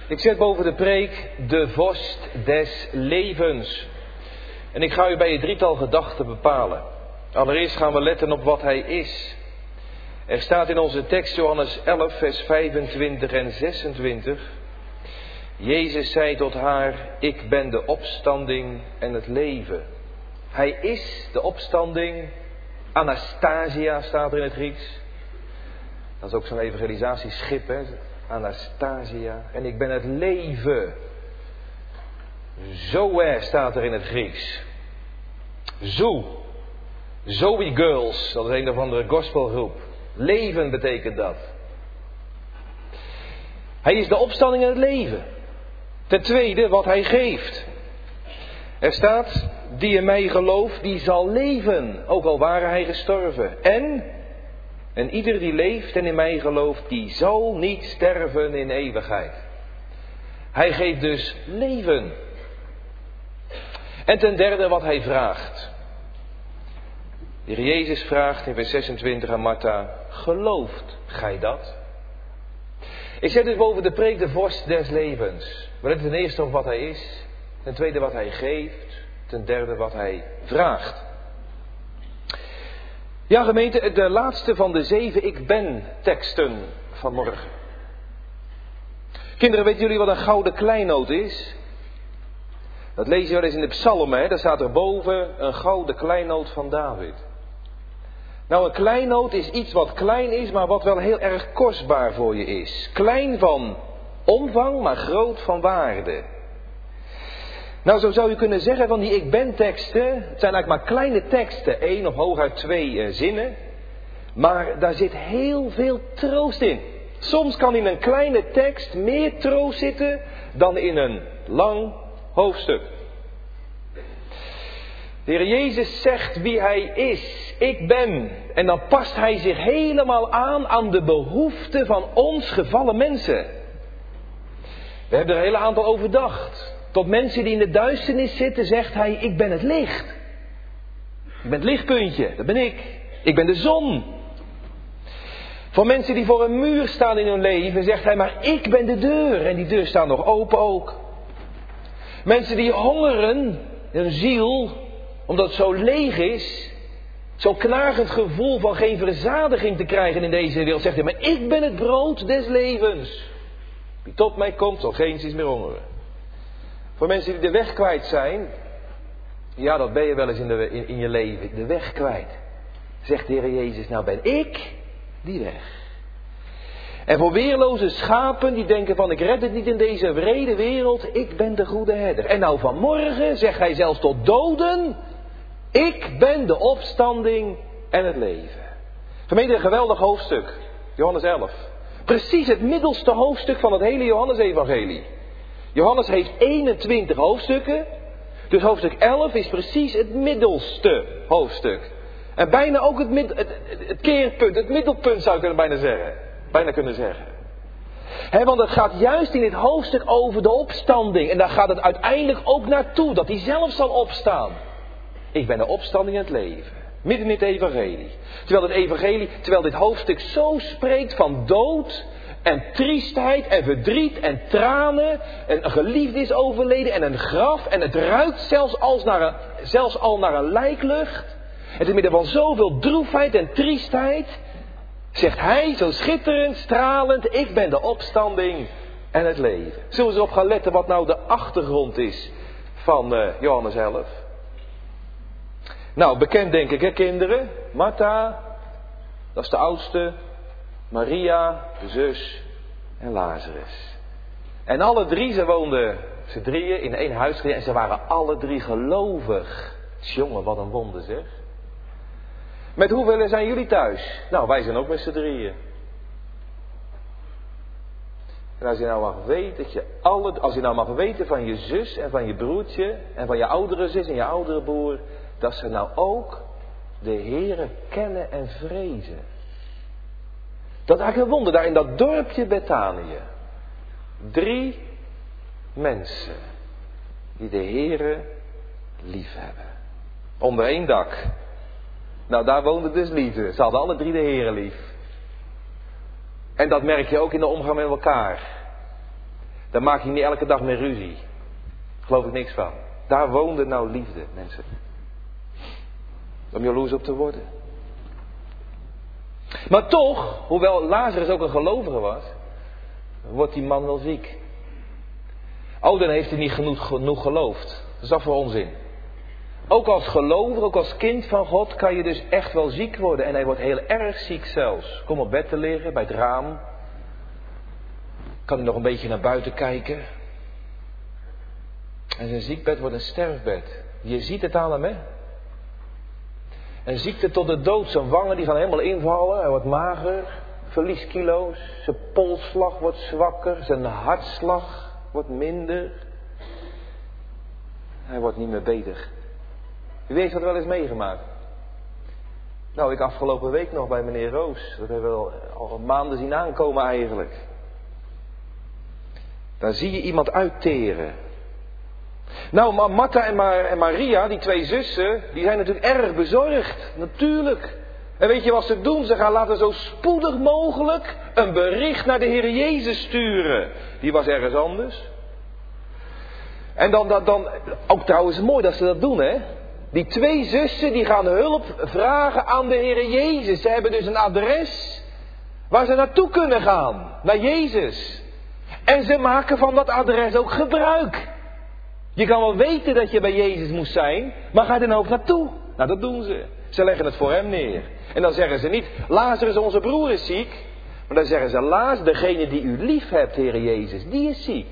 Ik zet boven de preek de vorst des levens. En ik ga u bij het drietal gedachten bepalen. Allereerst gaan we letten op wat hij is. Er staat in onze tekst Johannes 11 vers 25 en 26. Jezus zei tot haar, ik ben de opstanding en het leven. Hij is de opstanding. Anastasia staat er in het Grieks. Dat is ook zo'n evangelisatieschip, hè. Anastasia. En ik ben het leven. Zoe staat er in het Grieks. Zoe Girls. Dat is een of andere gospelgroep. Leven betekent dat. Hij is de opstanding en het leven. Ten tweede wat hij geeft. Er staat, die in mij gelooft, die zal leven. Ook al ware hij gestorven. En ieder die leeft en in mij gelooft, die zal niet sterven in eeuwigheid. Hij geeft dus leven. En ten derde wat hij vraagt. De Heer Jezus vraagt in vers 26 aan Martha, gelooft gij dat? Ik zet dus boven de preek de vorst des levens. We letten ten eerste op wat hij is. Ten tweede wat hij geeft. Ten derde wat hij vraagt. Ja, gemeente, de laatste van de 7 ik ben teksten van morgen. Kinderen, weten jullie wat een gouden kleinoot is? Dat lees je wel eens in de psalmen, hè? Daar staat er boven een gouden kleinoot van David. Nou, een kleinoot is iets wat klein is, maar wat wel heel erg kostbaar voor je is. Klein van omvang, maar groot van waarde. Nou, zo zou je kunnen zeggen van die ik ben teksten, het zijn eigenlijk maar kleine teksten, 1 of hooguit 2 zinnen. Maar daar zit heel veel troost in. Soms kan in een kleine tekst meer troost zitten dan in een lang hoofdstuk. De Heer Jezus zegt wie hij is. Ik ben. En dan past hij zich helemaal aan de behoeften van ons gevallen mensen. We hebben er een hele aantal overdacht. Tot mensen die in de duisternis zitten zegt hij, ik ben het licht. Ik ben het lichtpuntje, dat ben ik. Ik ben de zon. Voor mensen die voor een muur staan in hun leven zegt hij, maar ik ben de deur. En die deur staat nog open ook. Mensen die hongeren, hun ziel, omdat het zo leeg is, zo'n knagend gevoel van geen verzadiging te krijgen in deze wereld, zegt hij, maar ik ben het brood des levens. Wie tot mij komt, zal geen zins meer hongeren. Voor mensen die de weg kwijt zijn, ja, dat ben je wel eens in je leven, de weg kwijt. Zegt de Heer Jezus, nou ben ik die weg. En voor weerloze schapen die denken van ik red het niet in deze wrede wereld, ik ben de goede herder. En nou vanmorgen zegt hij zelfs tot doden, ik ben de opstanding en het leven. Gemeente, een geweldig hoofdstuk, Johannes 11. Precies het middelste hoofdstuk van het hele Johannes-evangelie. Johannes heeft 21 hoofdstukken, dus hoofdstuk 11 is precies het middelste hoofdstuk. En bijna ook het keerpunt, het middelpunt zou ik bijna kunnen zeggen. Want het gaat juist in dit hoofdstuk over de opstanding. En daar gaat het uiteindelijk ook naartoe, dat hij zelf zal opstaan. Ik ben de opstanding en het leven. Midden in het evangelie. Terwijl dit hoofdstuk zo spreekt van dood en triestheid en verdriet en tranen. En een geliefde is overleden en een graf. En het ruikt zelfs al naar een lijklucht. En te midden van zoveel droefheid en triestheid zegt hij zo schitterend, stralend, ik ben de opstanding en het leven. Zullen we erop gaan letten wat nou de achtergrond is van Johannes 11? Nou, bekend denk ik, hè kinderen. Martha, dat is de oudste. Maria, de zus. En Lazarus. En alle drie, ze woonden z'n drieën in één huis. En ze waren alle drie gelovig. Jongen, wat een wonder zeg. Met hoeveel zijn jullie thuis? Nou, wij zijn ook met z'n drieën. En als je nou mag weten van je zus en van je broertje en van je oudere zus en je oudere broer, dat ze nou ook de Heere kennen en vrezen. Dat is eigenlijk een wonder, daar in dat dorpje Betanië. 3 mensen die de Heere lief hebben. Onder één dak. Nou, daar woonde dus liefde. Ze hadden alle 3 de Heere lief. En dat merk je ook in de omgang met elkaar. Daar maak je niet elke dag meer ruzie. Daar geloof ik niks van. Daar woonde nou liefde, mensen. Om jaloers op te worden. Maar toch, hoewel Lazarus ook een gelovige was, wordt die man wel ziek. Oh, dan heeft hij niet genoeg geloofd. Dat is toch voor onzin. Ook als gelovige, ook als kind van God, kan je dus echt wel ziek worden. En hij wordt heel erg ziek zelfs. Kom op bed te liggen, bij het raam. Kan hij nog een beetje naar buiten kijken. En zijn ziekbed wordt een sterfbed. Je ziet het aan hem, hè. Een ziekte tot de dood. Zijn wangen die gaan helemaal invallen. Hij wordt mager. Verliest kilo's. Zijn polsslag wordt zwakker. Zijn hartslag wordt minder. Hij wordt niet meer beter. Wie heeft dat wel eens meegemaakt? Nou, ik afgelopen week nog bij meneer Roos. Dat hebben we al maanden zien aankomen eigenlijk. Dan zie je iemand uitteren. Nou, Martha en Maria, die twee zussen, die zijn natuurlijk erg bezorgd. Natuurlijk. En weet je wat ze doen? Ze gaan laten zo spoedig mogelijk een bericht naar de Heer Jezus sturen. Die was ergens anders. En dan ook trouwens mooi dat ze dat doen, hè. Die twee zussen die gaan hulp vragen aan de Heer Jezus. Ze hebben dus een adres waar ze naartoe kunnen gaan. Naar Jezus. En ze maken van dat adres ook gebruik. Je kan wel weten dat je bij Jezus moest zijn, maar ga er nou ook naartoe? Nou, dat doen ze. Ze leggen het voor hem neer. En dan zeggen ze niet, Lazarus, onze broer, is ziek. Maar dan zeggen ze, Lazarus, degene die u lief hebt, Heer Jezus, die is ziek.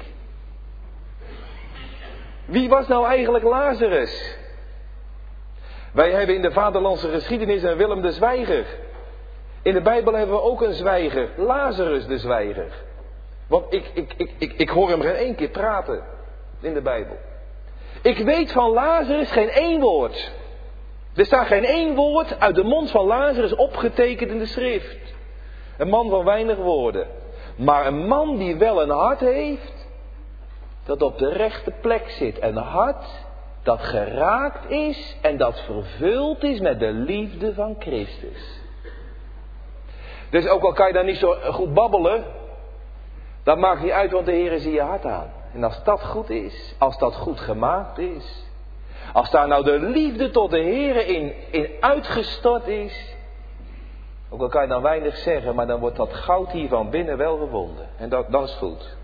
Wie was nou eigenlijk Lazarus? Wij hebben in de vaderlandse geschiedenis een Willem de Zwijger. In de Bijbel hebben we ook een zwijger, Lazarus de Zwijger. Want ik hoor hem geen één keer praten in de Bijbel. Ik weet van Lazarus geen één woord. Er staat geen één woord uit de mond van Lazarus opgetekend in de schrift. Een man van weinig woorden. Maar een man die wel een hart heeft, dat op de rechte plek zit. Een hart dat geraakt is en dat vervuld is met de liefde van Christus. Dus ook al kan je daar niet zo goed babbelen, dat maakt niet uit, want de Heer zie je hart aan. En als dat goed is, als dat goed gemaakt is, als daar nou de liefde tot de Heer in uitgestort is, ook al kan je dan weinig zeggen, maar dan wordt dat goud hier van binnen wel gevonden. En dat is goed.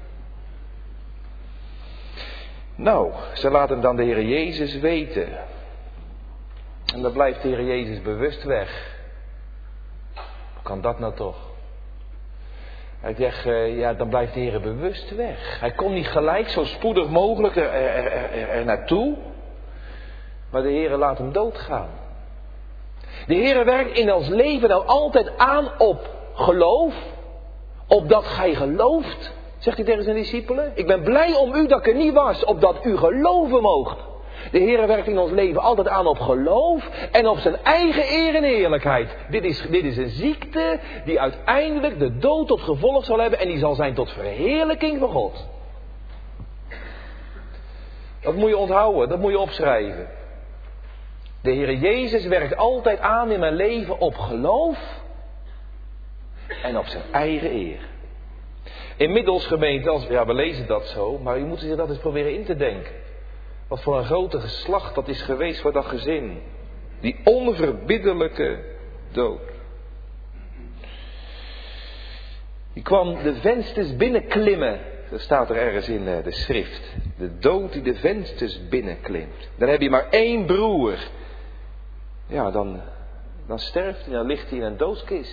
Nou, ze laten dan de Heer Jezus weten. En dan blijft de Heer Jezus bewust weg. Hoe kan dat nou toch? Hij zegt, dan blijft de Heer bewust weg. Hij komt niet gelijk zo spoedig mogelijk er naartoe. Maar de Heer laat hem doodgaan. De Heer werkt in ons leven nou altijd aan op geloof. Opdat gij gelooft. Zegt hij tegen zijn discipelen. Ik ben blij om u dat ik er niet was. Opdat u geloven moogt. De Heer werkt in ons leven altijd aan op geloof. En op zijn eigen eer en heerlijkheid. Dit is een ziekte die uiteindelijk de dood tot gevolg zal hebben. En die zal zijn tot verheerlijking van God. Dat moet je onthouden. Dat moet je opschrijven. De Heer Jezus werkt altijd aan in mijn leven op geloof. En op zijn eigen eer. Inmiddels gemeente, we lezen dat zo, maar u moet zich dat eens proberen in te denken. Wat voor een grote geslacht dat is geweest voor dat gezin. Die onverbiddelijke dood. Die kwam de vensters binnenklimmen. Dat staat er ergens in de schrift. De dood die de vensters binnenklimt. Dan heb je maar één broer. Ja, dan sterft hij, dan ligt hij in een doodskist.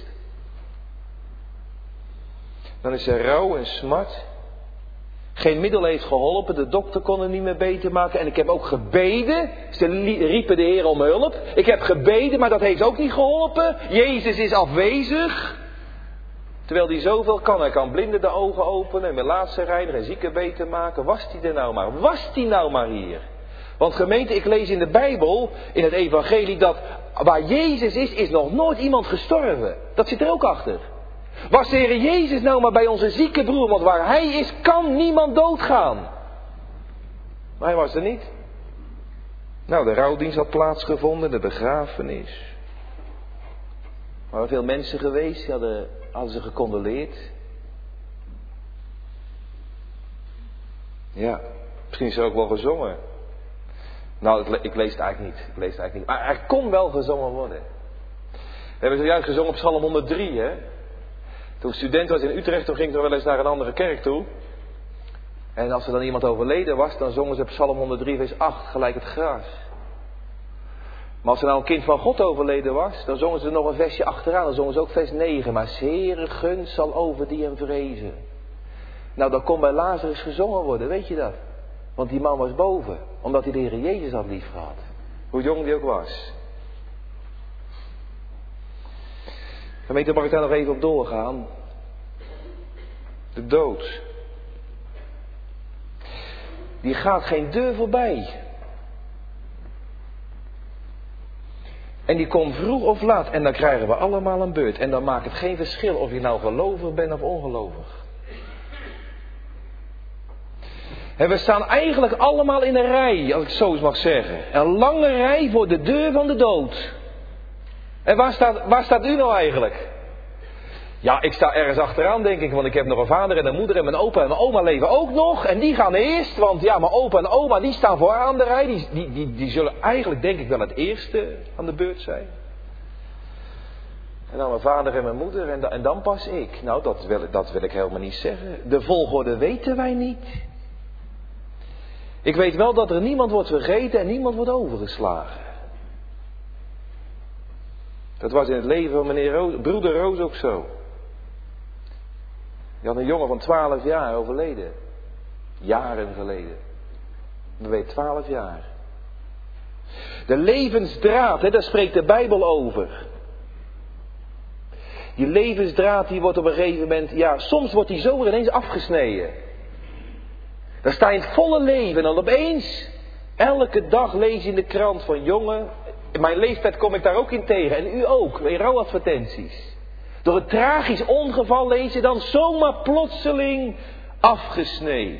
Dan is er rouw en smart. Geen middel heeft geholpen, de dokter kon het niet meer beter maken. En ik heb ook gebeden. Ze riepen de Heer om hulp. Ik heb gebeden, maar dat heeft ook niet geholpen. Jezus is afwezig. Terwijl hij zoveel kan. Hij kan blinden de ogen openen, melaatsen reinigen en zieken beter maken. Was hij er nou maar? Was hij nou maar hier? Want gemeente, ik lees in de Bijbel, in het evangelie, dat waar Jezus is nog nooit iemand gestorven. Dat zit er ook achter. Was de Heer Jezus nou maar bij onze zieke broer, want waar hij is, kan niemand doodgaan. Maar hij was er niet. Nou, de rouwdienst had plaatsgevonden, de begrafenis. Er waren veel mensen geweest, die hadden ze gecondoleerd. Ja, misschien is er ook wel gezongen. Nou, ik lees het eigenlijk niet. Maar er kon wel gezongen worden. We hebben zojuist gezongen op Psalm 103, hè. Toen ik student was in Utrecht, toen ging ik er wel eens naar een andere kerk toe. En als er dan iemand overleden was, dan zongen ze Psalm 103 vers 8, gelijk het gras. Maar als er nou een kind van God overleden was, dan zongen ze nog een versje achteraan. Dan zongen ze ook vers 9. Maar 's Heere gunst zal over die hem vrezen. Nou, dat kon bij Lazarus gezongen worden, weet je dat? Want die man was boven, omdat hij de Heer Jezus had liefgehad. Hoe jong die ook was. Gemeente, mag ik daar nog even op doorgaan? De dood. Die gaat geen deur voorbij. En die komt vroeg of laat en dan krijgen we allemaal een beurt. En dan maakt het geen verschil of je nou gelovig bent of ongelovig. En we staan eigenlijk allemaal in een rij, als ik zo eens mag zeggen. Een lange rij voor de deur van de dood. En waar staat u nou eigenlijk? Ja, ik sta ergens achteraan, denk ik, want ik heb nog een vader en een moeder en mijn opa en mijn oma leven ook nog. En die gaan eerst, want ja, mijn opa en oma die staan vooraan de rij. Die zullen eigenlijk, denk ik, wel het eerste aan de beurt zijn. En dan mijn vader en mijn moeder en dan pas ik. Nou, dat wil ik helemaal niet zeggen. De volgorde weten wij niet. Ik weet wel dat er niemand wordt vergeten en niemand wordt overgeslagen. Dat was in het leven van broeder Roos ook zo. Die had een jongen van 12 jaar overleden. Jaren geleden. We weten 12 jaar. De levensdraad, daar spreekt de Bijbel over. Die levensdraad die wordt op een gegeven moment, ja, soms wordt die zo ineens afgesneden. Dan sta je in het volle leven en dan opeens, elke dag lees je in de krant van jongen. In mijn leeftijd kom ik daar ook in tegen. En u ook, in rouwadvertenties. Door een tragisch ongeval lees je dan zomaar plotseling afgesneden.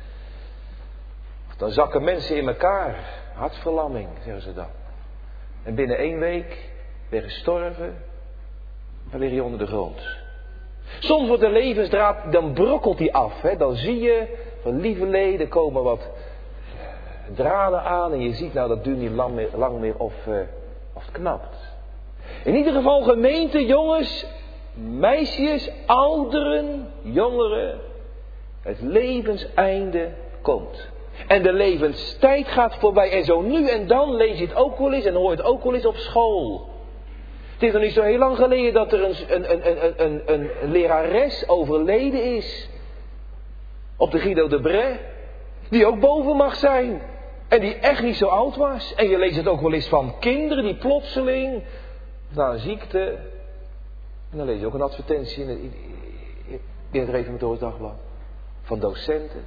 Dan zakken mensen in elkaar. Hartverlamming, zeggen ze dan. En binnen 1 week weer gestorven. Dan lig je onder de grond. Soms wordt de levensdraad, dan brokkelt die af. Hè? Dan zie je van lieverlee, er komen wat draden aan. En je ziet nou dat duurt niet lang meer of het knapt. In ieder geval gemeente, jongens, meisjes, ouderen, jongeren. Het levenseinde komt. En de levenstijd gaat voorbij. En zo nu en dan lees je het ook wel eens en hoor je het ook wel eens op school. Het is nog niet zo heel lang geleden dat er een lerares overleden is. Op de Guido de Bray. Die ook boven mag zijn. En die echt niet zo oud was. En je leest het ook wel eens van kinderen die plotseling na een ziekte. En dan lees je ook een advertentie in het Reformatorisch Dagblad. Van docenten.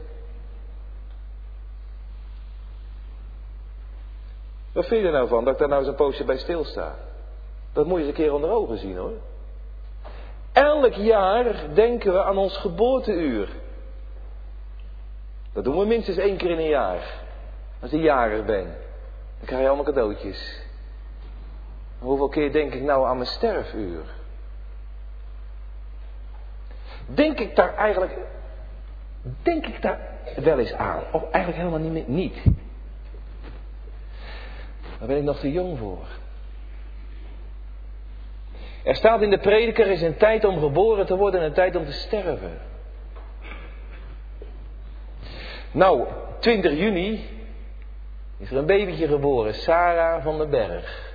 Wat vind je er nou van dat ik daar nou eens een poosje bij stilsta? Dat moet je eens een keer onder ogen zien hoor. Elk jaar denken we aan ons geboorteuur. Dat doen we minstens 1 keer in een jaar. Als je jarig bent, dan krijg je allemaal cadeautjes. Maar hoeveel keer denk ik nou aan mijn sterfuur? Denk ik daar wel eens aan? Of eigenlijk helemaal niet? Daar ben ik nog te jong voor. Er staat in de Prediker, er is een tijd om geboren te worden en een tijd om te sterven. Nou, 20 juni is er een babytje geboren, Sarah van den Berg.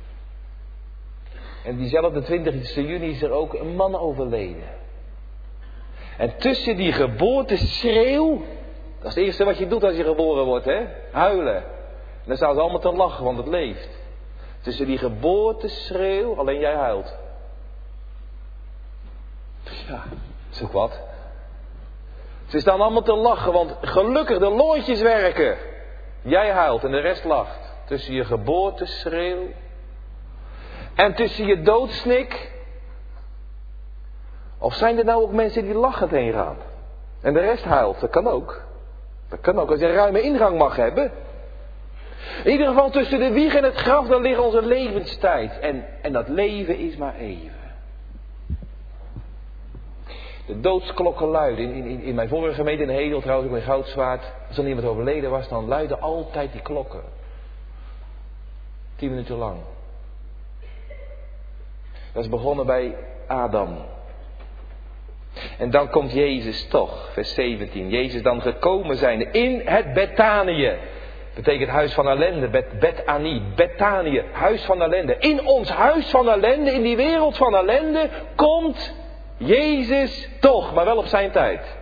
En diezelfde 20 juni is er ook een man overleden. En tussen die geboorteschreeuw, dat is het eerste wat je doet als je geboren wordt, hè? Huilen. En dan staan ze allemaal te lachen, want het leeft. Tussen die geboorteschreeuw, alleen jij huilt. Ja, dat is ook wat. Ze staan allemaal te lachen, want gelukkig de longetjes werken. Jij huilt en de rest lacht. Tussen je geboorteschreeuw en tussen je doodsnik. Of zijn er nou ook mensen die lachend heen gaan? En de rest huilt, dat kan ook. Dat kan ook als je een ruime ingang mag hebben. In ieder geval tussen de wieg en het graf, daar ligt onze levenstijd. En dat leven is maar even. De doodsklokken luiden. In mijn vorige gemeente in Hedel, trouwens ook in Goudswaard. Als er iemand overleden was, dan luiden altijd die klokken. 10 minuten lang. Dat is begonnen bij Adam. En dan komt Jezus toch, vers 17. Jezus dan gekomen zijnde in het Betanië. Betekent huis van ellende, Betani, Betanië, huis van ellende. In ons huis van ellende, in die wereld van ellende, komt Jezus toch, maar wel op zijn tijd.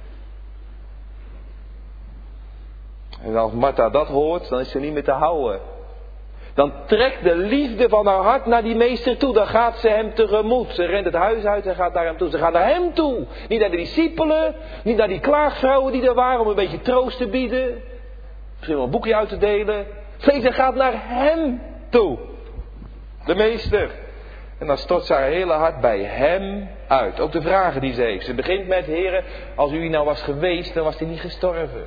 En als Martha dat hoort, dan is ze niet meer te houden. Dan trekt de liefde van haar hart naar die meester toe. Dan gaat ze hem tegemoet. Ze rent het huis uit en gaat naar hem toe. Ze gaat naar hem toe. Niet naar de discipelen. Niet naar die klaagvrouwen die er waren om een beetje troost te bieden. Misschien wel een boekje uit te delen. Nee, ze gaat naar hem toe. De meester. En dan stort ze haar hele hart bij hem uit. Ook de vragen die ze heeft. Ze begint met: Heere, als u hier nou was geweest, dan was hij niet gestorven.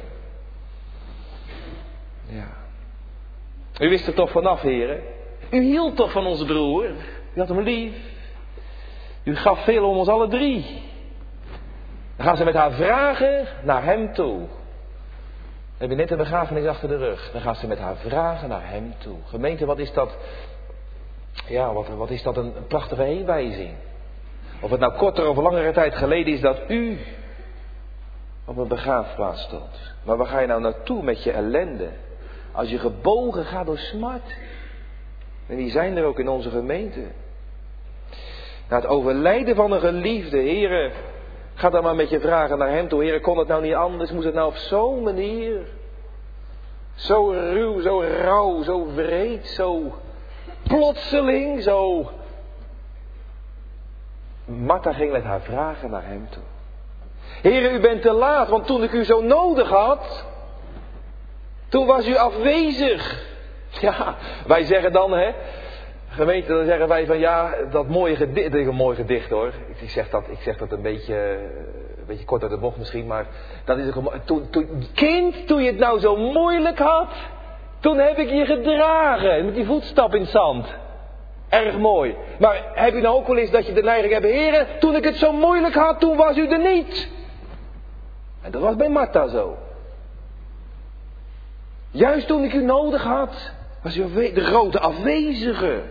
Ja. U wist er toch vanaf, heren. U hield toch van onze broer. U had hem lief. U gaf veel om ons alle drie. Dan gaan ze met haar vragen naar hem toe. Dan heb je net een begrafenis achter de rug. Dan gaan ze met haar vragen naar hem toe. Gemeente, wat is dat? Ja, wat is dat een prachtige heenwijzing. Of het nou korter of langere tijd geleden is dat u op een begraafplaats stond. Maar waar ga je nou naartoe met je ellende? Als je gebogen gaat door smart. En die zijn er ook in onze gemeente. Na het overlijden van een geliefde, heren, ga dan maar met je vragen naar hem toe. Heren, kon het nou niet anders? Moest het nou op zo'n manier? Zo ruw, zo rauw, zo wreed, zo plotseling, zo... Martha ging met haar vragen naar hem toe. Heren, u bent te laat, want toen ik u zo nodig had... Toen was u afwezig. Ja, wij zeggen dan, hè. Gemeente, dan zeggen wij van ja, dat mooie gedicht. Dat is een mooi gedicht hoor. Ik zeg dat een beetje kort uit de bocht misschien, maar dat is ook toen je het nou zo moeilijk had, toen heb ik je gedragen. Met die voetstap in het zand. Erg mooi. Maar heb je nou ook wel eens dat je de neiging hebt, heren, toen ik het zo moeilijk had, toen was u er niet. En dat was bij Martha zo. Juist toen ik u nodig had, was u de grote afwezige.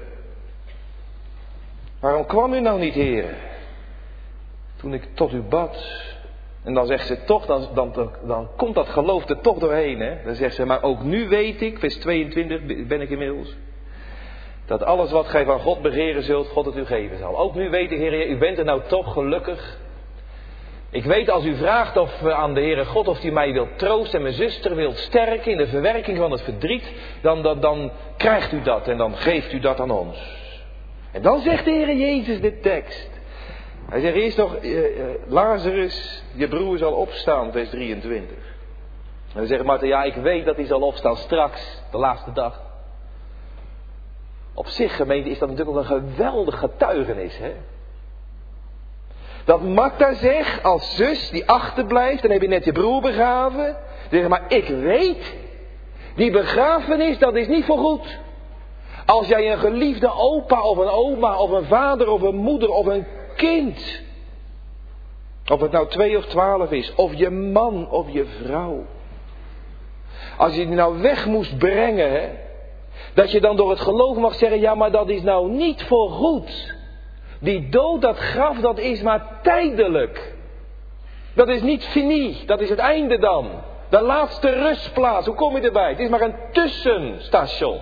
Waarom kwam u nou niet, heren? Toen ik tot u bad. En dan zegt ze toch, dan komt dat geloof er toch doorheen. Hè? Dan zegt ze, maar ook nu weet ik, vers 22 ben ik inmiddels, dat alles wat gij van God begeren zult, God het u geven zal. Ook nu weet ik, heren, u bent er nou toch gelukkig. Ik weet als u vraagt aan de Heere God of hij mij wilt troosten en mijn zuster wilt sterken in de verwerking van het verdriet, dan krijgt u dat en dan geeft u dat aan ons. En dan zegt de Heere Jezus dit tekst. Hij zegt eerst nog, Lazarus, je broer zal opstaan, vers 23. En dan zegt Martha, ja, ik weet dat hij zal opstaan straks, de laatste dag. Op zich, gemeente, is dat natuurlijk ook een geweldig getuigenis, hè. Dat Martha zegt als zus die achterblijft, dan heb je net je broer begraven. Dan zeg je, maar ik weet, die begrafenis, dat is niet voor goed. Als jij een geliefde opa of een oma of een vader of een moeder of een kind, of het nou 2 of 12 is, of je man of je vrouw. Als je die nou weg moest brengen, hè, dat je dan door het geloof mag zeggen, ja, maar dat is nou niet voor goed. Die dood, dat graf, dat is maar tijdelijk. Dat is niet fini, dat is het einde dan. De laatste rustplaats, hoe kom je erbij? Het is maar een tussenstation.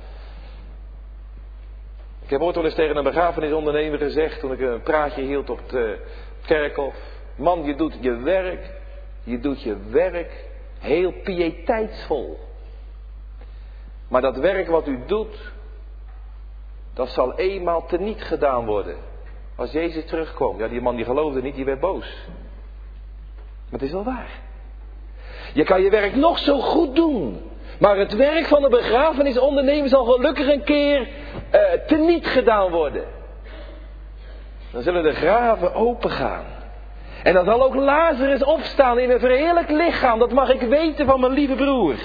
Ik heb ooit wel eens tegen een begrafenisondernemer gezegd, toen ik een praatje hield op het kerkhof. Man, je doet je werk heel pieteitsvol. Maar dat werk wat u doet, dat zal eenmaal teniet gedaan worden. Als Jezus terugkwam. Ja, die man die geloofde niet, die werd boos. Maar het is wel waar. Je kan je werk nog zo goed doen. Maar het werk van de begrafenisondernemer zal gelukkig een keer teniet gedaan worden. Dan zullen de graven opengaan. En dan zal ook Lazarus opstaan in een verheerlijkt lichaam. Dat mag ik weten van mijn lieve broer.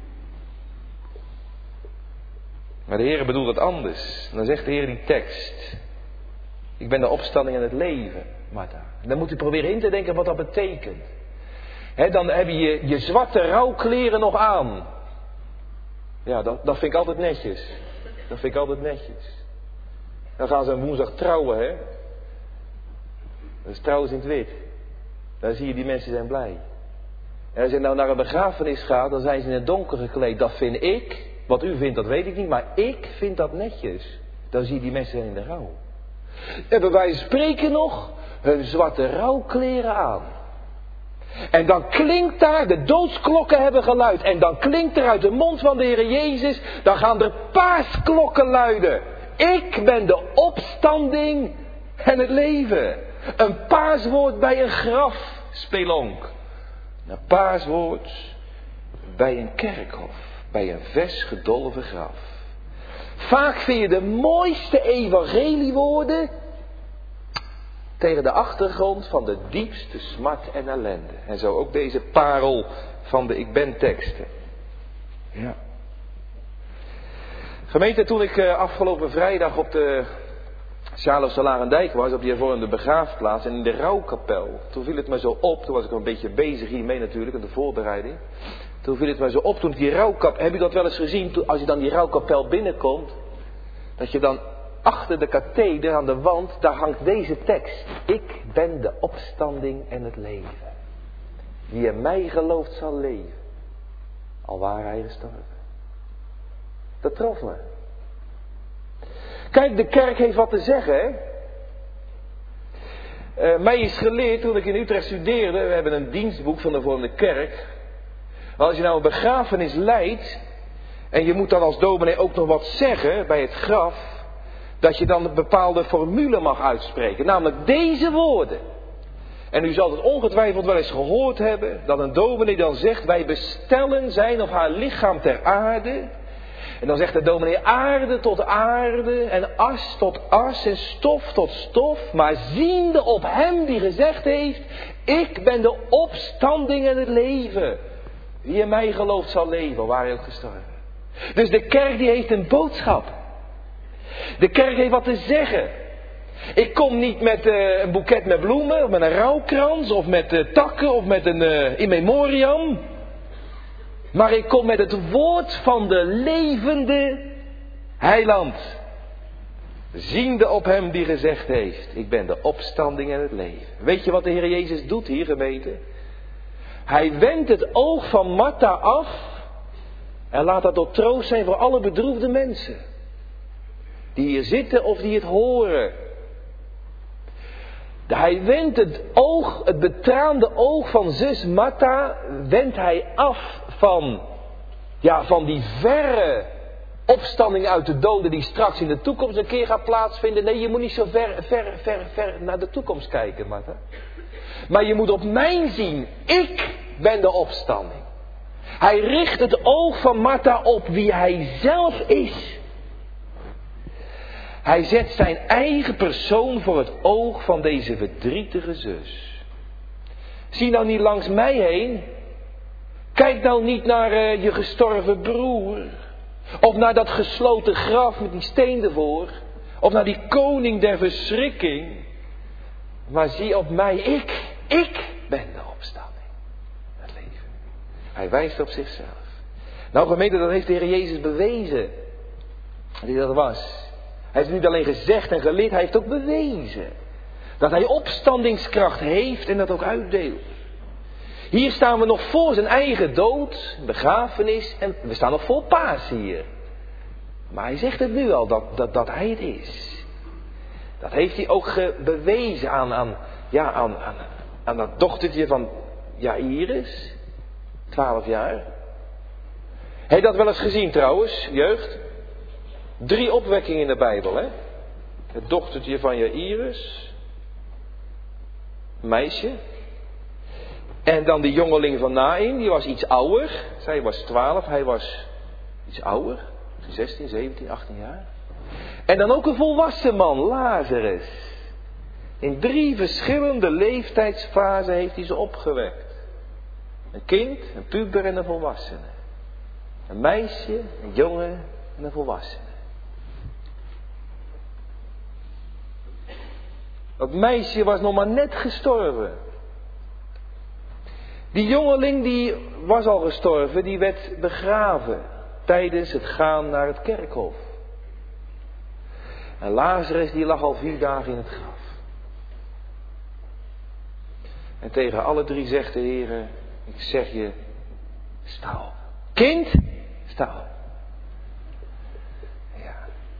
Maar de Heer bedoelt het anders. En dan zegt de Heer die tekst. Ik ben de opstanding en het leven. Martha. En dan moet u proberen in te denken wat dat betekent. Dan heb je je zwarte rouwkleren nog aan. Ja, dat vind ik altijd netjes. Dat vind ik altijd netjes. Dan gaan ze een woensdag trouwen, hè. Dat is trouwens in het wit. Dan zie je die mensen zijn blij. En als je nou naar een begrafenis gaat, dan zijn ze in het donker gekleed. Dat vind ik. Wat u vindt, dat weet ik niet. Maar ik vind dat netjes. Dan zie je die mensen in de rouw. En wij spreken nog hun zwarte rouwkleren aan. En dan klinkt daar, de doodsklokken hebben geluid. En dan klinkt er uit de mond van de Heer Jezus, dan gaan er paasklokken luiden. Ik ben de opstanding en het leven. Een paaswoord bij een grafspelonk. Een paaswoord bij een kerkhof. Bij een vers gedolven graf. Vaak vind je de mooiste evangeliewoorden tegen de achtergrond van de diepste smart en ellende. En zo ook deze parel van de ik ben teksten. Ja. Gemeente, toen ik afgelopen vrijdag op de Charles Salarendijk was, op die hervormde begraafplaats en in de rouwkapel. Toen viel het me zo op, toen was ik een beetje bezig hiermee natuurlijk, in de voorbereiding. Toen viel het me zo op, toen ik die rouwkapel, heb je dat wel eens gezien, als je dan die rouwkapel binnenkomt, dat je dan achter de katheder aan de wand, daar hangt deze tekst. Ik ben de opstanding en het leven. Wie in mij gelooft zal leven, al ware hij gestorven. Dat trof me. Kijk, de kerk heeft wat te zeggen, hè. Mij is geleerd toen ik in Utrecht studeerde, we hebben een dienstboek van de Hervormde Kerk. Als je nou een begrafenis leidt, en je moet dan als dominee ook nog wat zeggen bij het graf, dat je dan een bepaalde formule mag uitspreken. Namelijk deze woorden. En u zal het ongetwijfeld wel eens gehoord hebben, dat een dominee dan zegt, wij bestellen zijn of haar lichaam ter aarde. En dan zegt de dominee aarde tot aarde en as tot as en stof tot stof. Maar ziende op hem die gezegd heeft, ik ben de opstanding en het leven. Wie in mij gelooft zal leven, al ware hij ook gestorven. Dus de kerk die heeft een boodschap. De kerk heeft wat te zeggen. Ik kom niet met een boeket met bloemen, of met een rouwkrans, of met takken, of met een in memoriam. Maar ik kom met het woord van de levende heiland. Ziende op hem die gezegd heeft, ik ben de opstanding en het leven. Weet je wat de Heer Jezus doet hier, gemeente? Hij wendt het oog van Martha af en laat dat tot troost zijn voor alle bedroefde mensen. Die hier zitten of die het horen. Hij wendt het oog, het betraande oog van zus Martha, wendt hij af van die verre opstanding uit de doden die straks in de toekomst een keer gaat plaatsvinden. Nee, je moet niet zo ver naar de toekomst kijken, Martha. Maar je moet op mij zien, ik ben de opstanding. Hij richt het oog van Martha op wie hij zelf is. Hij zet zijn eigen persoon voor het oog van deze verdrietige zus. Zie nou niet langs mij heen. Kijk nou niet naar je gestorven broer. Of naar dat gesloten graf met die steen ervoor. Of naar die koning der verschrikking. Maar zie op mij, ik ben de opstanding. Het leven. Hij wijst op zichzelf. Nou gemeente, dat heeft de Heer Jezus bewezen. Dat hij dat was. Hij heeft niet alleen gezegd en geleerd, hij heeft ook bewezen. Dat hij opstandingskracht heeft en dat ook uitdeelt. Hier staan we nog voor zijn eigen dood, begrafenis en we staan nog voor Paas hier. Maar hij zegt het nu al, dat hij het is. Dat heeft hij ook bewezen aan dat dochtertje van Jairus, 12 jaar. Heb je dat wel eens gezien trouwens, jeugd? 3 opwekkingen in de Bijbel, hè? Het dochtertje van Jairus, meisje. En dan die jongeling van Naïn, die was iets ouder. Zij was 12, hij was iets ouder. 16, 17, 18 jaar. En dan ook een volwassen man, Lazarus. In 3 verschillende leeftijdsfasen heeft hij ze opgewekt. Een kind, een puber en een volwassene. Een meisje, een jongen en een volwassene. Dat meisje was nog maar net gestorven. Die jongeling die was al gestorven, die werd begraven tijdens het gaan naar het kerkhof. En Lazarus die lag al 4 dagen in het graf. En tegen alle 3 zegt de Heer, ik zeg je, sta op. Kind, sta op. Ja.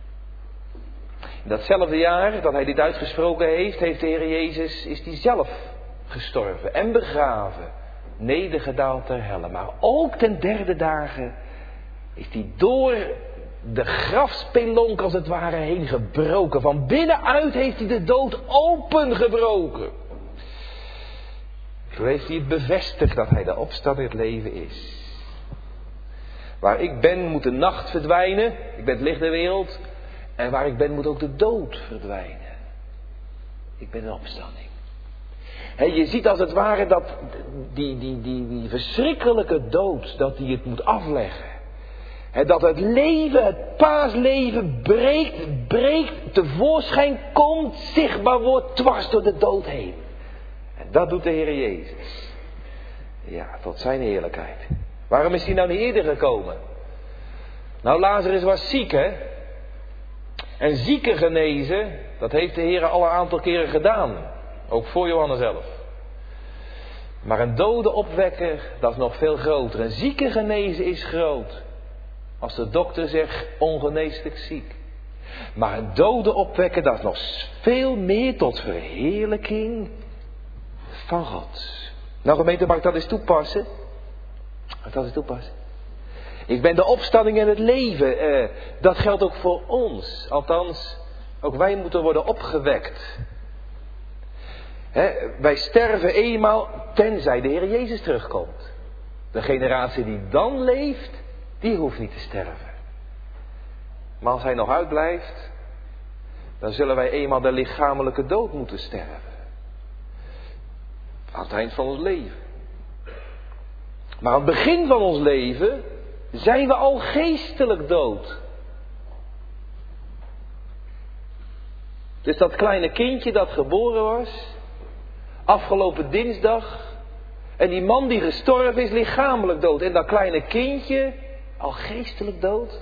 In datzelfde jaar dat hij dit uitgesproken heeft, heeft de Heer Jezus, is hij zelf gestorven en begraven, nedergedaald ter helle. Maar ook ten 3e dagen is hij door de grafspelonk als het ware heen gebroken. Van binnenuit heeft hij de dood opengebroken. Toen heeft hij het bevestigd dat hij de opstanding het leven is. Waar ik ben moet de nacht verdwijnen. Ik ben het licht der wereld. En waar ik ben moet ook de dood verdwijnen. Ik ben de opstanding. Je ziet als het ware dat die verschrikkelijke dood, dat hij het moet afleggen. Dat het leven, het paasleven breekt, tevoorschijn komt, zichtbaar wordt, dwars door de dood heen. En dat doet de Heer Jezus. Ja, tot zijn heerlijkheid. Waarom is hij nou niet eerder gekomen? Nou, Lazarus was ziek, hè? En zieken genezen, dat heeft de Heer al een aantal keren gedaan. Ook voor Johannes zelf. Maar een dode opwekken, dat is nog veel groter. Een zieke genezen is groot. Als de dokter zegt, ongeneeslijk ziek. Maar een dode opwekken, dat is nog veel meer tot verheerlijking van God. Nou gemeente, mag ik dat eens toepassen? Ik ben de opstanding en het leven. Dat geldt ook voor ons. Althans, ook wij moeten worden opgewekt. Wij sterven eenmaal tenzij de Heer Jezus terugkomt. De generatie die dan leeft, die hoeft niet te sterven. Maar als hij nog uitblijft, dan zullen wij eenmaal de lichamelijke dood moeten sterven. Aan het eind van ons leven. Maar aan het begin van ons leven zijn we al geestelijk dood. Dus dat kleine kindje dat geboren was, afgelopen dinsdag, en die man die gestorven is, lichamelijk dood. En dat kleine kindje, al geestelijk dood.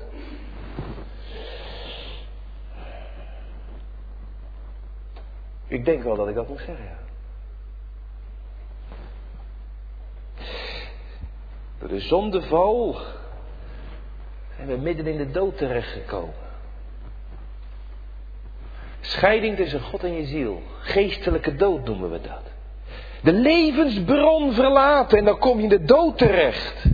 Ik denk wel dat ik dat moet zeggen, ja. Door de zondeval zijn we midden in de dood terechtgekomen. Scheiding tussen God en je ziel. Geestelijke dood noemen we dat. De levensbron verlaten en dan kom je in de dood terecht.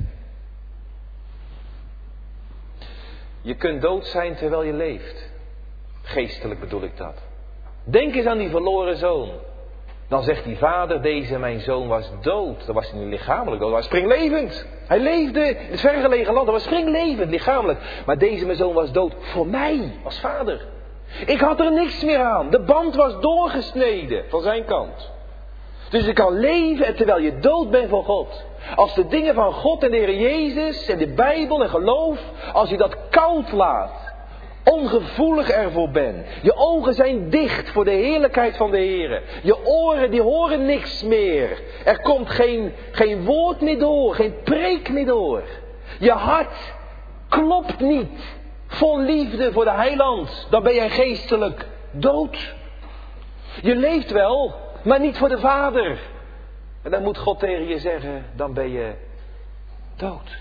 Je kunt dood zijn terwijl je leeft. Geestelijk bedoel ik dat. Denk eens aan die verloren zoon. Dan zegt die vader, deze mijn zoon was dood. Dan was hij niet lichamelijk dood, hij was springlevend. Hij leefde in het vergelegen land, hij was springlevend, lichamelijk. Maar deze mijn zoon was dood voor mij, als vader. Ik had er niks meer aan. De band was doorgesneden van zijn kant. Dus je kan leven en terwijl je dood bent voor God. Als de dingen van God en de Heer Jezus en de Bijbel en geloof, als je dat koud laat, ongevoelig ervoor bent. Je ogen zijn dicht voor de heerlijkheid van de Heer. Je oren die horen niks meer. Er komt geen woord meer door, geen preek meer door. Je hart klopt niet vol liefde voor de heiland. Dan ben jij geestelijk dood. Je leeft wel, maar niet voor de Vader. En dan moet God tegen je zeggen, dan ben je dood.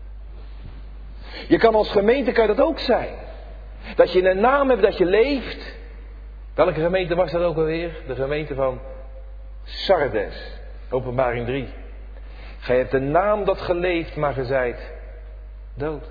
Je kan als gemeente kan dat ook zijn. Dat je een naam hebt dat je leeft. Welke gemeente was dat ook alweer? De gemeente van Sardes. Openbaring 3. Gij hebt een naam dat geleefd, maar ge zijt dood.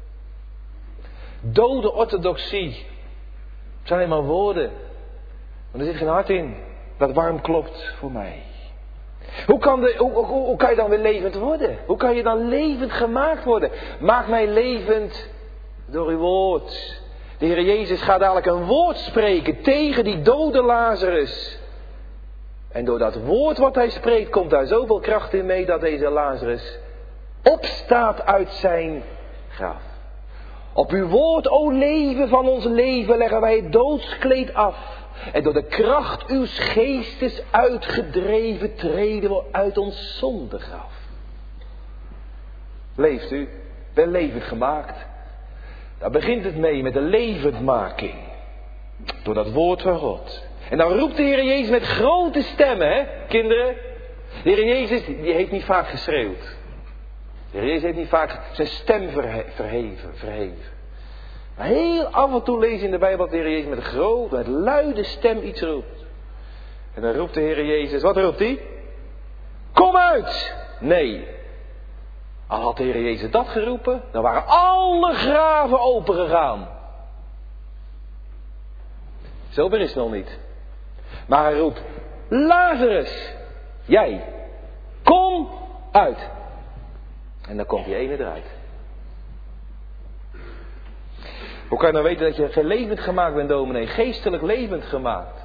Dode orthodoxie. Het zijn alleen maar woorden. Maar er zit geen hart in dat warm klopt voor mij. Hoe kan je dan weer levend worden? Hoe kan je dan levend gemaakt worden? Maak mij levend door uw woord. De Heer Jezus gaat dadelijk een woord spreken tegen die dode Lazarus. En door dat woord wat hij spreekt komt daar zoveel kracht in mee dat deze Lazarus opstaat uit zijn graf. Op uw woord, o leven van ons leven, leggen wij het doodskleed af. En door de kracht uw geestes uitgedreven treden we uit ons zondegraf. Leeft u? Ben levend gemaakt. Daar begint het mee met de levendmaking. Door dat woord van God. En dan roept de Heer Jezus met grote stemmen, hè, kinderen. De Heer Jezus, die heeft niet vaak geschreeuwd. De Heer Jezus heeft niet vaak zijn stem verheven. Maar heel af en toe lees je in de Bijbel dat de Heer Jezus met een grote, met luide stem iets roept. En dan roept de Heer Jezus, wat roept hij? Kom uit! Nee. Al had de Heer Jezus dat geroepen, dan waren alle graven opengegaan. Zover is het nog niet. Maar hij roept, Lazarus, jij, kom uit. En dan komt die ene eruit. Hoe kan je nou weten dat je geen levend gemaakt bent, dominee? Geestelijk levend gemaakt.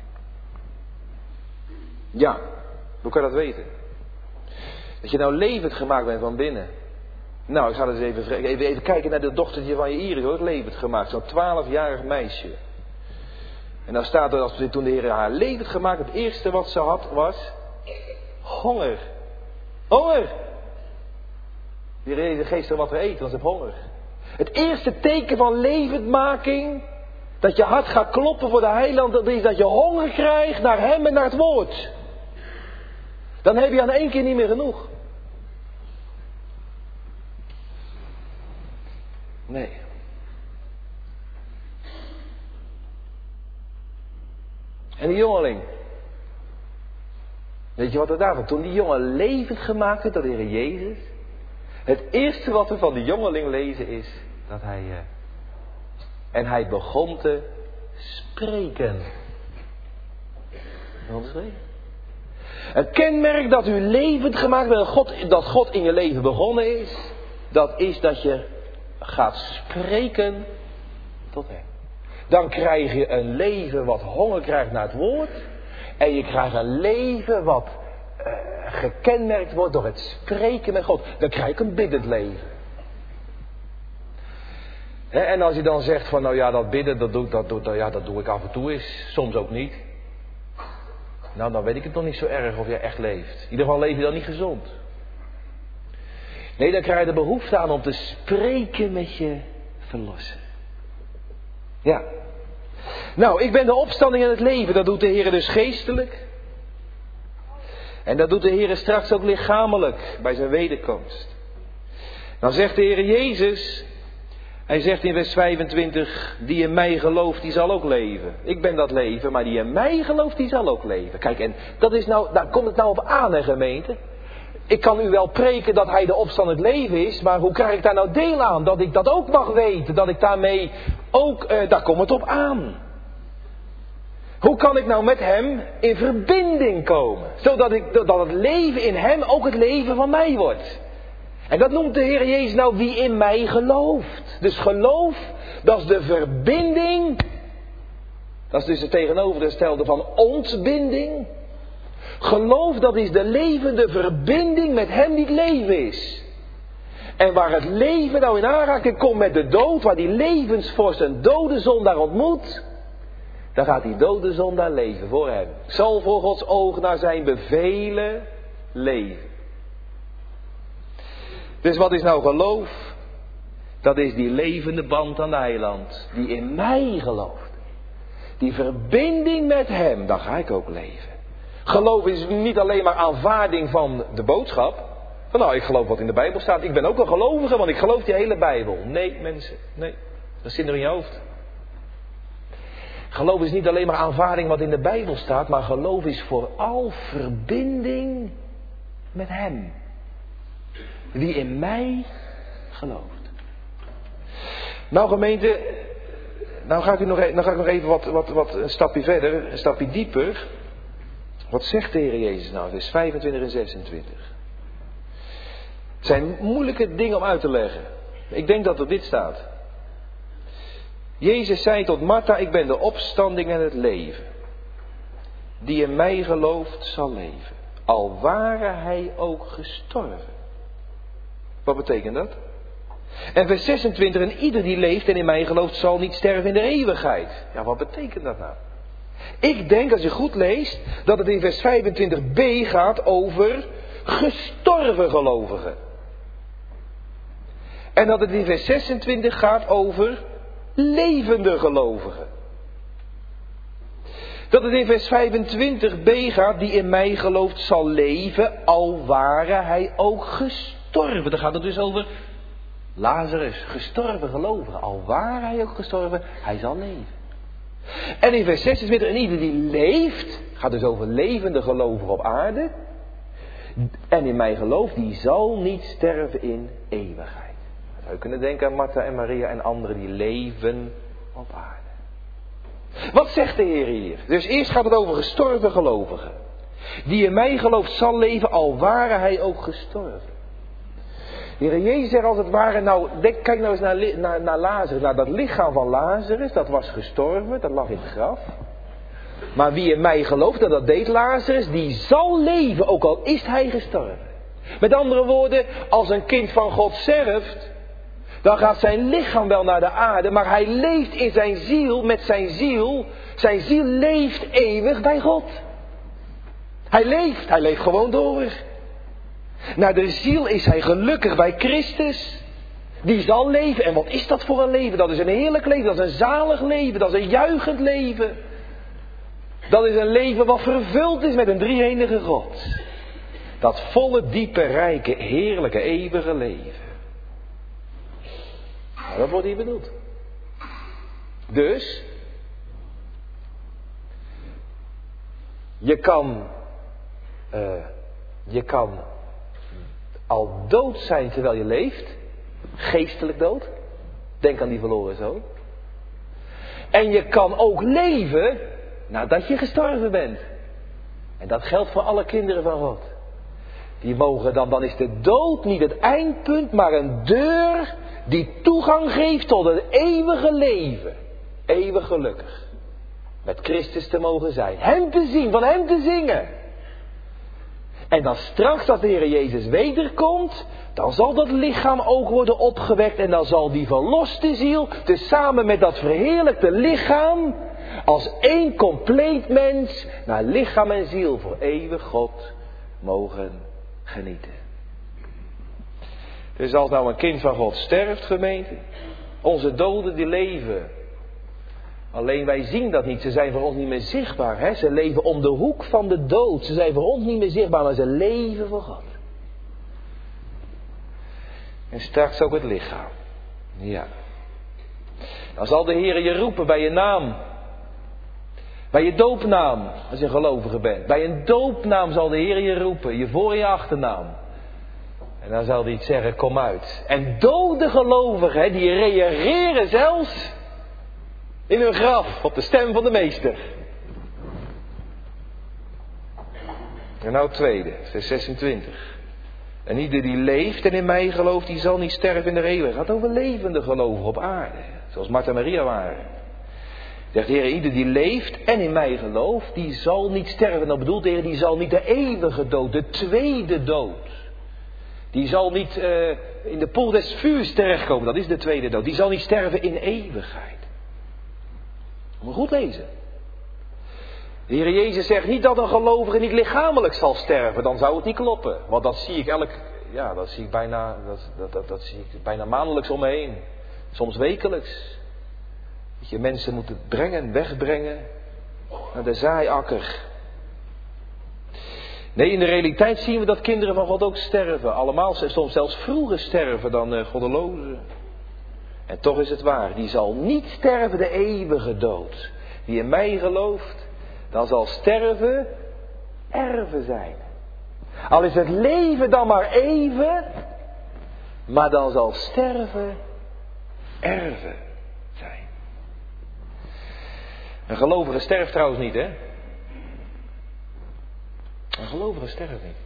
Ja, hoe kan je dat weten? Dat je nou levend gemaakt bent van binnen. Nou, ik ga eens even kijken naar de dochtertje van je Iris, hoor. Levend gemaakt, zo'n 12-jarig meisje. En dan staat er, als toen de Heer haar levend gemaakt, het eerste wat ze had was honger. Honger! De Heer Jezus geeft er wat te eten, want ze heeft honger. Het eerste teken van levendmaking, dat je hart gaat kloppen voor de Heiland, dat is dat je honger krijgt naar Hem en naar het Woord. Dan heb je aan één keer niet meer genoeg. Nee. En die jongeling. Weet je wat er daarvan? Toen die jongen levend gemaakt werd door de Heer Jezus. Het eerste wat we van die jongeling lezen is dat hij... En hij begon te spreken. Een kenmerk dat u levend gemaakt bent, dat God in je leven begonnen is. Dat is dat je gaat spreken tot Hem. Dan krijg je een leven wat honger krijgt naar het woord. En je krijgt een leven wat gekenmerkt wordt door het spreken met God. Dan krijg je een biddend leven. En als je dan zegt van nou ja, dat bidden, dat doe ik af en toe eens. Soms ook niet. Nou, dan weet ik het nog niet zo erg of jij echt leeft. In ieder geval leef je dan niet gezond. Nee, dan krijg je de behoefte aan om te spreken met je verlosser. Ja. Nou, ik ben de opstanding en het leven. Dat doet de Heer dus geestelijk. En dat doet de Heer straks ook lichamelijk bij zijn wederkomst. Dan zegt de Heer Jezus... Hij zegt in vers 25, die in mij gelooft, die zal ook leven. Ik ben dat leven, maar die in mij gelooft, die zal ook leven. Kijk, en dat is nou, daar komt het nou op aan, hè, gemeente. Ik kan u wel preken dat hij de opstand het leven is, maar hoe krijg ik daar nou deel aan? Dat ik dat ook mag weten, dat ik daarmee ook, daar komt het op aan. Hoe kan ik nou met hem in verbinding komen? Zodat dat het leven in hem ook het leven van mij wordt. En dat noemt de Heer Jezus nou wie in mij gelooft. Dus geloof, dat is de verbinding. Dat is dus het tegenovergestelde van ontbinding. Geloof, dat is de levende verbinding met hem die het leven is. En waar het leven nou in aanraking komt met de dood, waar die levensvorst een dode zondaar ontmoet, dan gaat die dode zondaar leven voor hem. Zal voor Gods ogen naar zijn bevelen leven. Dus wat is nou geloof? Dat is die levende band aan de Heiland. Die in mij gelooft. Die verbinding met hem, dan ga ik ook leven. Geloof is niet alleen maar aanvaarding van de boodschap. Van nou, ik geloof wat in de Bijbel staat. Ik ben ook een gelovige, want ik geloof die hele Bijbel. Nee, mensen. Nee. Dat zit er in je hoofd. Geloof is niet alleen maar aanvaarding wat in de Bijbel staat. Maar geloof is vooral verbinding met hem. Wie in mij gelooft. Nou gemeente, nou ga ik nog even wat een stapje verder, een stapje dieper. Wat zegt de Heer Jezus nou, vers 25 en 26? Het zijn moeilijke dingen om uit te leggen. Ik denk dat er dit staat. Jezus zei tot Martha, ik ben de opstanding en het leven. Die in mij gelooft zal leven. Al ware hij ook gestorven. Wat betekent dat? En vers 26, en ieder die leeft en in mij gelooft zal niet sterven in de eeuwigheid. Ja, wat betekent dat nou? Ik denk, als je goed leest, dat het in vers 25b gaat over gestorven gelovigen. En dat het in vers 26 gaat over levende gelovigen. Dat het in vers 25b gaat, die in mij gelooft zal leven, al ware hij ook gestorven. Dan gaat het dus over Lazarus, gestorven gelovigen. Al ware hij ook gestorven, hij zal leven. En in vers 26, en ieder die leeft, gaat dus over levende gelovigen op aarde. En in mij gelooft, die zal niet sterven in eeuwigheid. Dan zou je kunnen denken aan Martha en Maria en anderen die leven op aarde. Wat zegt de Heer hier? Dus eerst gaat het over gestorven gelovigen. Die in mij gelooft zal leven, al ware hij ook gestorven. De Heer Jezus zegt als het ware, kijk nou eens naar Lazarus. Naar dat lichaam van Lazarus, dat was gestorven, dat lag in het graf. Maar wie in mij gelooft, dat deed Lazarus, die zal leven, ook al is hij gestorven. Met andere woorden, als een kind van God sterft, dan gaat zijn lichaam wel naar de aarde, maar hij leeft in zijn ziel, met zijn ziel. Zijn ziel leeft eeuwig bij God. Hij leeft gewoon door. Naar de ziel is hij gelukkig bij Christus. Die zal leven. En wat is dat voor een leven? Dat is een heerlijk leven, dat is een zalig leven, dat is een juichend leven. Dat is een leven wat vervuld is met een drie-enige God. Dat volle, diepe, rijke, heerlijke, eeuwige leven. Nou, dat wordt hier bedoeld. Dus, je kan al dood zijn terwijl je leeft. Geestelijk dood. Denk aan die verloren zoon. En je kan ook leven nadat je gestorven bent. En dat geldt voor alle kinderen van God. Die mogen dan is de dood niet het eindpunt, maar een deur die toegang geeft tot het eeuwige leven. Eeuwig gelukkig. Met Christus te mogen zijn. Hem te zien, van hem te zingen. En dan straks als de Heer Jezus wederkomt, dan zal dat lichaam ook worden opgewekt. En dan zal die verloste ziel, tezamen met dat verheerlijkte lichaam, als één compleet mens, naar lichaam en ziel voor eeuwig God mogen genieten. Dus als nou een kind van God sterft, gemeente, onze doden die leven. Alleen wij zien dat niet, ze zijn voor ons niet meer zichtbaar. Hè? Ze leven om de hoek van de dood. Ze zijn voor ons niet meer zichtbaar, maar ze leven voor God. En straks ook het lichaam. Ja. Dan zal de Heer je roepen bij je naam. Bij je doopnaam, als je een gelovige bent. Bij een doopnaam zal de Heer je roepen, je voor- en je achternaam. En dan zal hij iets zeggen, kom uit. En dode gelovigen, die reageren zelfs in hun graf op de stem van de meester. En nou het tweede, vers 26. En ieder die leeft en in mij gelooft, die zal niet sterven in de eeuwigheid. Het gaat over levende gelovigen op aarde. Zoals Martha en Maria waren. Zegt de Heer, ieder die leeft en in mij gelooft, die zal niet sterven. Dat bedoelt de Heer, die zal niet de eeuwige dood, de tweede dood. Die zal niet in de poel des vuurs terechtkomen, dat is de tweede dood. Die zal niet sterven in eeuwigheid. Moet je goed lezen. De Heer Jezus zegt niet dat een gelovige niet lichamelijk zal sterven, dan zou het niet kloppen. Want dat zie ik dat zie ik bijna maandelijks om me heen. Soms wekelijks. Dat je mensen moet wegbrengen naar de zaaiakker. Nee, in de realiteit zien we dat kinderen van God ook sterven. Allemaal, soms zelfs vroeger sterven dan goddelozen. En toch is het waar, die zal niet sterven de eeuwige dood. Die in mij gelooft, dan zal sterven erven zijn. Al is het leven dan maar even, maar dan zal sterven erven zijn. Een gelovige sterft trouwens niet, hè? Een gelovige sterft niet.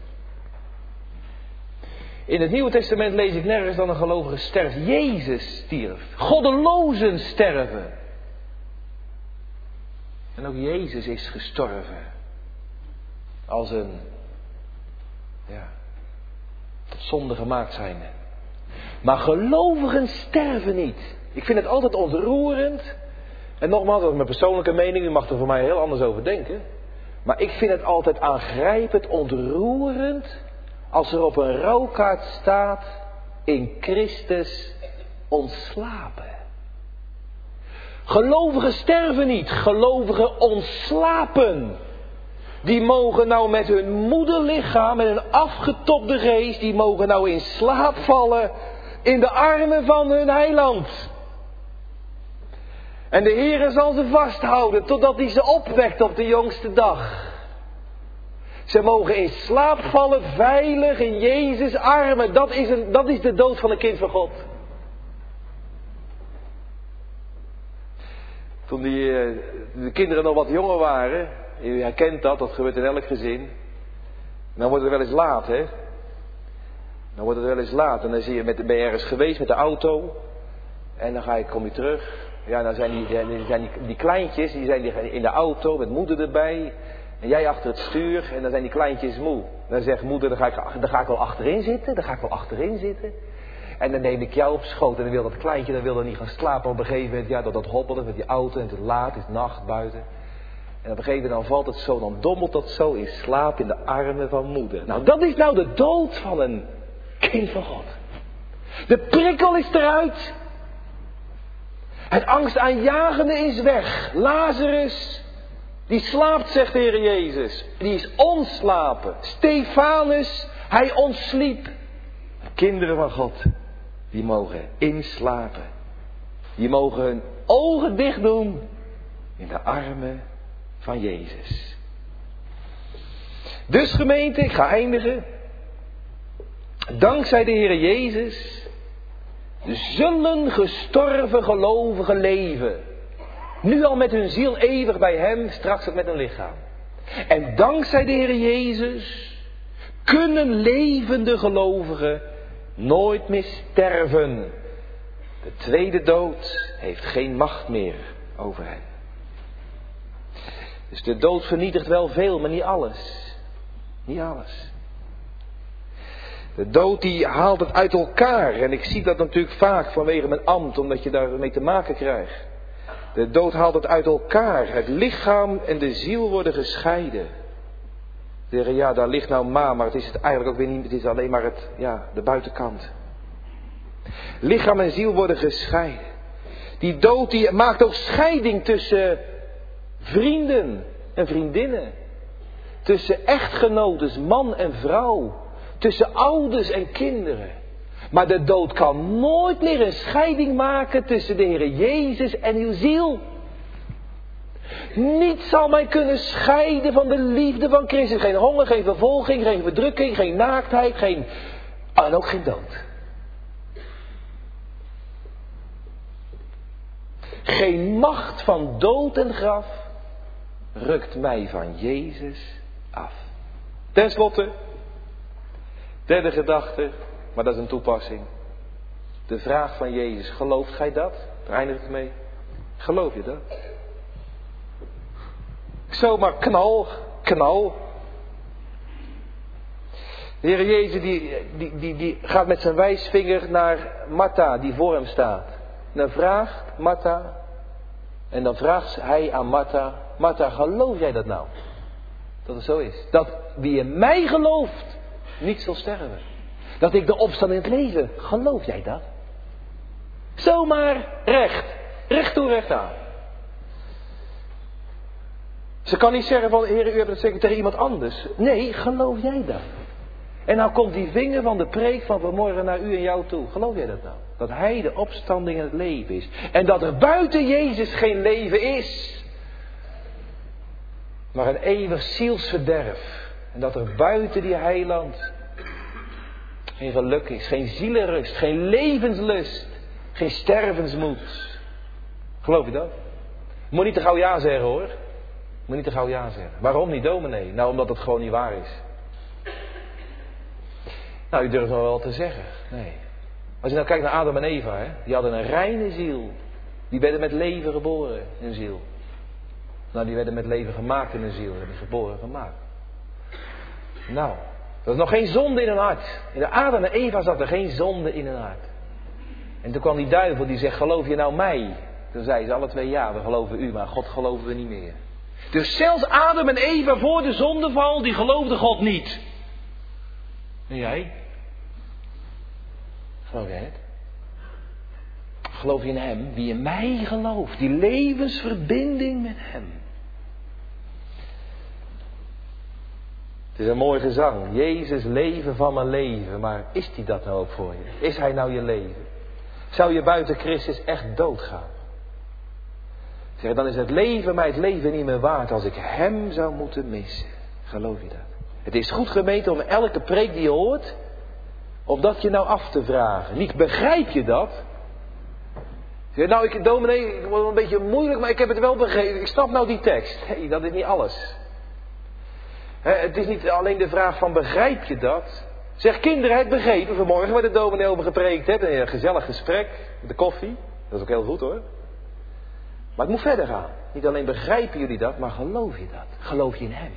In het Nieuwe Testament lees ik nergens dat een gelovige sterft. Jezus stierf. Goddelozen sterven. En ook Jezus is gestorven. Als een, tot zonde gemaakt zijnde. Maar gelovigen sterven niet. Ik vind het altijd ontroerend. En nogmaals, dat is mijn persoonlijke mening, u mag er voor mij heel anders over denken. Maar ik vind het altijd aangrijpend, ontroerend, als er op een rouwkaart staat, in Christus ontslapen. Gelovigen sterven niet, gelovigen ontslapen. Die mogen nou met hun moederlichaam, met een afgetobde geest, die mogen nou in slaap vallen in de armen van hun heiland. En de Heere zal ze vasthouden totdat hij ze opwekt op de jongste dag. Ze mogen in slaap vallen veilig in Jezus' armen. Dat is de dood van een kind van God. Toen de kinderen nog wat jonger waren, u herkent dat gebeurt in elk gezin. Dan wordt het wel eens laat, hè. Dan wordt het wel eens laat en dan zie je, ben je ergens geweest met de auto. En dan kom je terug. Ja, dan zijn die kleintjes, die zijn in de auto met moeder erbij. En jij achter het stuur en dan zijn die kleintjes moe. Dan zegt moeder, dan ga ik wel achterin zitten. En dan neem ik jou op schoot en dan wil dat kleintje, dan wil er niet gaan slapen. Op een gegeven moment, ja, dat hobbelen met die auto en het is laat, het is nacht buiten. En op een gegeven moment dan valt het zo, dan dommelt dat zo in slaap in de armen van moeder. Nou, dat is nou de dood van een kind van God. De prikkel is eruit. Het angstaanjagende is weg. Lazarus, die slaapt, zegt de Heer Jezus. Die is ontslapen. Stefanus, hij ontsliep. De kinderen van God, die mogen inslapen. Die mogen hun ogen dicht doen in de armen van Jezus. Dus gemeente, ik ga eindigen. Dankzij de Heer Jezus zullen gestorven gelovigen leven. Nu al met hun ziel eeuwig bij hem, straks ook met hun lichaam. En dankzij de Heer Jezus kunnen levende gelovigen nooit meer sterven. De tweede dood heeft geen macht meer over hen. Dus de dood vernietigt wel veel, maar niet alles. Niet alles. De dood die haalt het uit elkaar. En ik zie dat natuurlijk vaak vanwege mijn ambt, omdat je daarmee te maken krijgt. De dood haalt het uit elkaar. Het lichaam en de ziel worden gescheiden. Zeggen, ja, daar ligt nou maar het is het eigenlijk ook weer niet. Het is alleen maar de buitenkant. Lichaam en ziel worden gescheiden. Die dood die maakt ook scheiding tussen vrienden en vriendinnen. Tussen echtgenoten, man en vrouw. Tussen ouders en kinderen. Maar de dood kan nooit meer een scheiding maken tussen de Heer Jezus en uw ziel. Niets zal mij kunnen scheiden van de liefde van Christus. Geen honger, geen vervolging, geen verdrukking, geen naaktheid, en ook geen dood. Geen macht van dood en graf rukt mij van Jezus af. Ten slotte, derde gedachte, maar dat is een toepassing. De vraag van Jezus, gelooft gij dat? Daar eindig ik mee. Geloof je dat? Zomaar knal. De Heer Jezus die gaat met zijn wijsvinger naar Martha die voor hem staat. En dan vraagt Martha, en dan vraagt hij aan Martha, Martha, geloof jij dat nou? Dat het zo is. Dat wie in mij gelooft, niet zal sterven. Dat ik de opstand in het leven, geloof jij dat? Zomaar recht toe, recht aan. Ze kan niet zeggen van, Heer, u hebt het zeker tegen iemand anders. Nee, geloof jij dat? En nou komt die vinger van de preek van vanmorgen naar u en jou toe. Geloof jij dat nou? Dat hij de opstanding in het leven is. En dat er buiten Jezus geen leven is. Maar een eeuwig zielsverderf. En dat er buiten die heiland geen geluk is. Geen zielenrust. Geen levenslust. Geen stervensmoed. Geloof je dat? Moet niet te gauw ja zeggen hoor. Moet niet te gauw ja zeggen. Waarom niet, dominee? Nou, omdat het gewoon niet waar is. Nou, u durft nog wel te zeggen. Nee. Als je nou kijkt naar Adam en Eva, hè, die hadden een reine ziel. Die werden met leven geboren in hun ziel. Nou, die werden met leven gemaakt in hun ziel. Die werden geboren gemaakt. Nou, er was nog geen zonde in hun hart. In de Adam en Eva zat er geen zonde in hun hart. En toen kwam die duivel die zegt, geloof je nou mij? Toen zeiden ze alle twee, ja, we geloven u, maar God geloven we niet meer. Dus zelfs Adam en Eva voor de zondeval, die geloofden God niet. En jij? Geloof jij het? Geloof je in hem? Wie in mij gelooft, die levensverbinding met hem. Het is een mooi gezang. Jezus, leven van mijn leven. Maar is hij dat nou ook voor je? Is hij nou je leven? Zou je buiten Christus echt doodgaan? Zeg, dan is het leven mij het leven niet meer waard als ik hem zou moeten missen. Geloof je dat? Het is goed gemeente om elke preek die je hoort, om dat je nou af te vragen. Niet begrijp je dat? Zeg, nou, dominee, ik word een beetje moeilijk, maar ik heb het wel begrepen. Ik snap nou die tekst. Nee, dat is niet alles. Het is niet alleen de vraag van begrijp je dat? Zeg, kinderen, het begrepen vanmorgen waar de dominee over gepreekt heeft. Een gezellig gesprek, met de koffie. Dat is ook heel goed hoor. Maar het moet verder gaan. Niet alleen begrijpen jullie dat, maar geloof je dat? Geloof je in hem?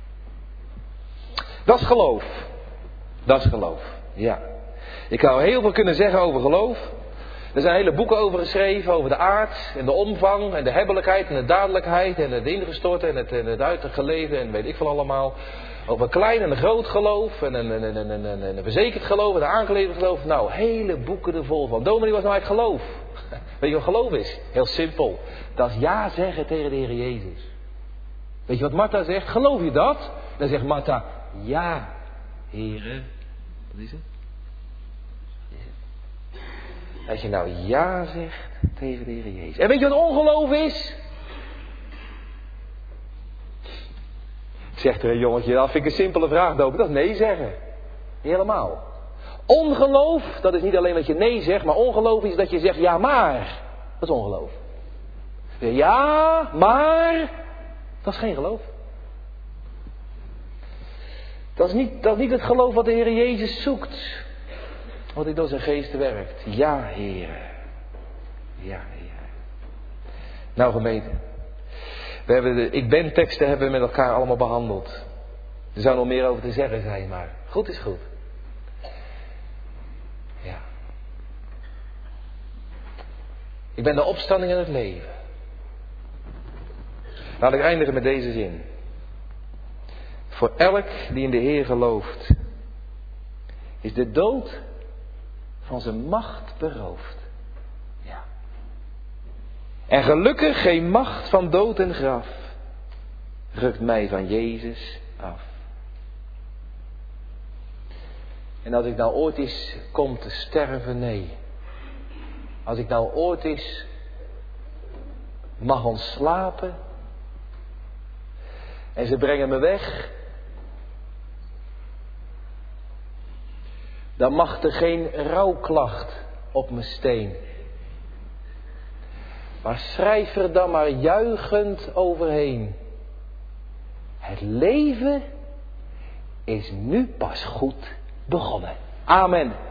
Dat is geloof. Dat is geloof, ja. Ik zou heel veel kunnen zeggen over geloof. Er zijn hele boeken over geschreven, over de aard en de omvang en de hebbelijkheid en de dadelijkheid en het ingestorte en het uitgeleefde en weet ik veel allemaal. Over klein en groot geloof en een verzekerd geloof en een aangeleverd geloof. Nou, hele boeken er vol van. Dominee, was nou eigenlijk geloof? Weet je wat geloof is? Heel simpel. Dat is ja zeggen tegen de Heer Jezus. Weet je wat Martha zegt? Geloof je dat? Dan zegt Martha, ja, Heere. Wat is het? Als je nou ja zegt tegen de Heer Jezus. En weet je wat ongeloof is? Zegt er een jongetje, dat vind ik een simpele vraag, Doop. Dat is nee zeggen. Niet helemaal. Ongeloof, dat is niet alleen dat je nee zegt, maar ongeloof is dat je zegt ja maar. Dat is ongeloof. Ja, maar, dat is geen geloof. Dat is niet het geloof wat de Heer Jezus zoekt. Wat hij door zijn geest werkt. Ja, Heer. Ja, Heer. Nou, gemeente. We hebben de ik ben teksten hebben we met elkaar allemaal behandeld. Er zou nog meer over te zeggen zijn, maar goed is goed. Ja. Ik ben de opstanding en het leven. Laat ik eindigen met deze zin. Voor elk die in de Heer gelooft, is de dood van zijn macht beroofd. Ja. En gelukkig geen macht van dood en graf rukt mij van Jezus af. En als ik nou ooit eens kom te sterven, nee. Als ik nou ooit eens mag ontslapen en ze brengen me weg, dan mag er geen rouwklacht op mijn steen. Maar schrijf er dan maar juichend overheen. Het leven is nu pas goed begonnen. Amen.